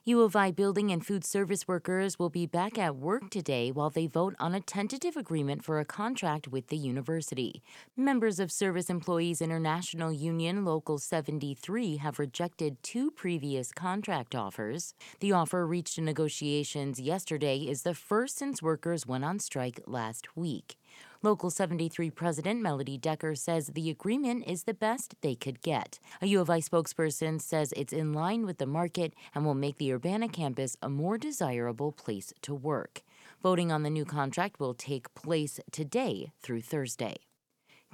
U of I building and food service workers will be back at work today while they vote on a tentative agreement for a contract with the university. Members of Service Employees International Union Local 73 have rejected two previous contract offers. The offer reached in negotiations yesterday is the first since workers went on strike last week. Local 73 President Melody Decker says the agreement is the best they could get. A U of I spokesperson says it's in line with the market and will make the Urbana campus a more desirable place to work. Voting on the new contract will take place today through Thursday.